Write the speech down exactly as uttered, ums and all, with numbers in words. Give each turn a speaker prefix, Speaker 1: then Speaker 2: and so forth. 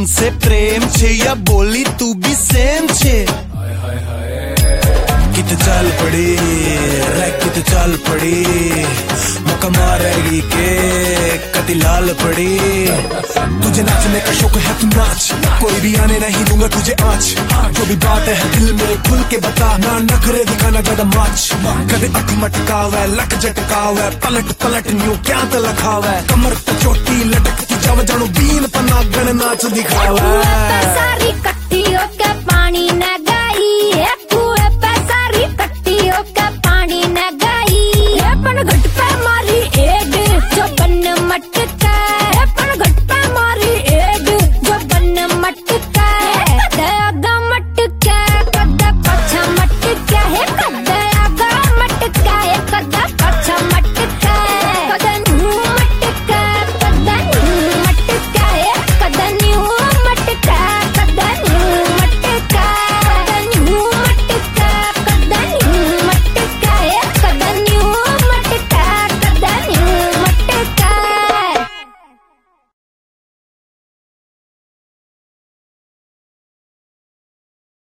Speaker 1: उनसे प्रेम छे या बोली तू भी सेम छे। कित चाल पड़ी रे कित चाल पड़ी मौका मारेगी के कति लाल पड़ी। तुझे नाचने का शौक है तू नाच, कोई भी आने नहीं दूंगा तुझे आँच। जो भी बात है दिल में खुल के बता, ना नखरे दिखाना ज्यादा माच। कदे अख मटकावे लक झटकावे पलट पलट न्यू क्या तलखावे। कमर पे चोटी लटकती जाव जानो बीन पना गण नाच दिखावे।
Speaker 2: सारी कट्ठी होके पानी ने